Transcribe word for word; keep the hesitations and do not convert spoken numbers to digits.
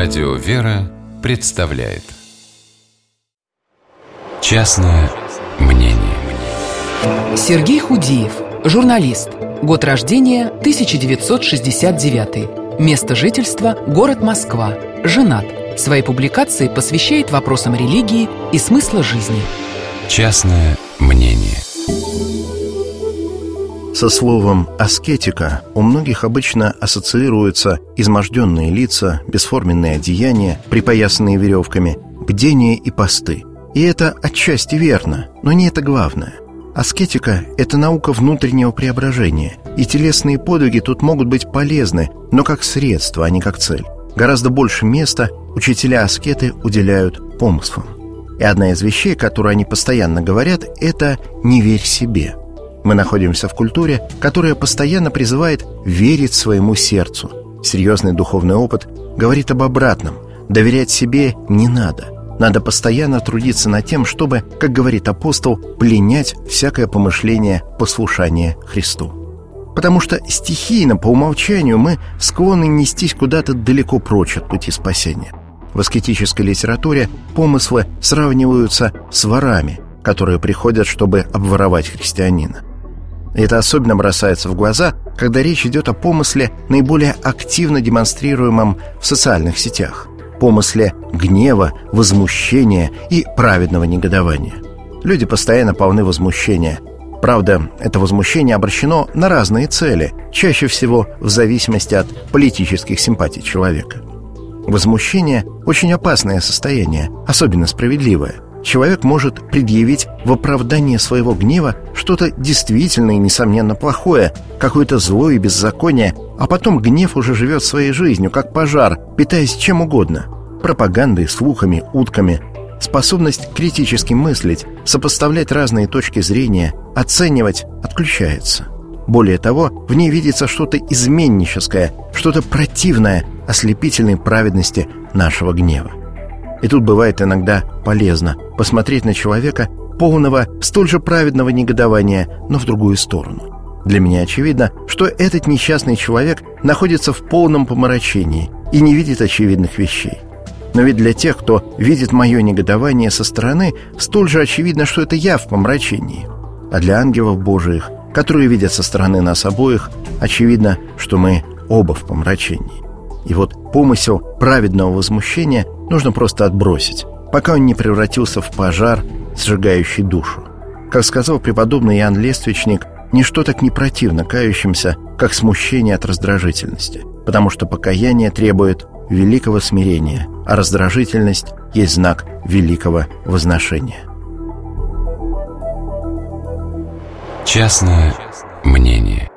Радио «Вера» представляет «Частное мнение». Сергей Худиев, журналист. Год рождения тысяча девятьсот шестьдесят девятый. Место жительства – город Москва. Женат. Свои публикации посвящает вопросам религии и смысла жизни. Частное мнение. Со словом «аскетика» у многих обычно ассоциируются изможденные лица, бесформенные одеяния, припоясанные веревками, бдение и посты. И это отчасти верно, но не это главное. Аскетика – это наука внутреннего преображения, и телесные подвиги тут могут быть полезны, но как средство, а не как цель. Гораздо больше места учителя-аскеты уделяют помыслам. И одна из вещей, которую они постоянно говорят, это «не верь себе». Мы находимся в культуре, которая постоянно призывает верить своему сердцу. Серьезный духовный опыт говорит об обратном. Доверять себе не надо. Надо постоянно трудиться над тем, чтобы, как говорит апостол, пленять всякое помышление послушания Христу. Потому что стихийно, по умолчанию, мы склонны нестись куда-то далеко прочь от пути спасения. В аскетической литературе помыслы сравниваются с ворами, которые приходят, чтобы обворовать христианина. И это особенно бросается в глаза, когда речь идет о помысле, наиболее активно демонстрируемом в социальных сетях. Помысле гнева, возмущения и праведного негодования. Люди постоянно полны возмущения. Правда, это возмущение обращено на разные цели, чаще всего в зависимости от политических симпатий человека. Возмущение – очень опасное состояние, особенно справедливое. Человек может предъявить в оправдание своего гнева что-то действительно и несомненно плохое, какое-то зло и беззаконие, а потом гнев уже живет своей жизнью, как пожар, питаясь чем угодно – пропагандой, слухами, утками. Способность критически мыслить, сопоставлять разные точки зрения, оценивать отключается. Более того, в ней видится что-то изменническое, что-то противное ослепительной праведности нашего гнева. И тут бывает иногда полезно посмотреть на человека, полного столь же праведного негодования, но в другую сторону. Для меня очевидно, что этот несчастный человек находится в полном помрачении и не видит очевидных вещей. Но ведь для тех, кто видит мое негодование со стороны, столь же очевидно, что это я в помрачении. А для ангелов Божиих, которые видят со стороны нас обоих, очевидно, что мы оба в помрачении. И вот помысел праведного возмущения нужно просто отбросить, пока он не превратился в пожар, сжигающий душу. Как сказал преподобный Иоанн Лествичник, ничто так не противно кающимся, как смущение от раздражительности, потому что покаяние требует великого смирения, а раздражительность есть знак великого возношения. Частное мнение.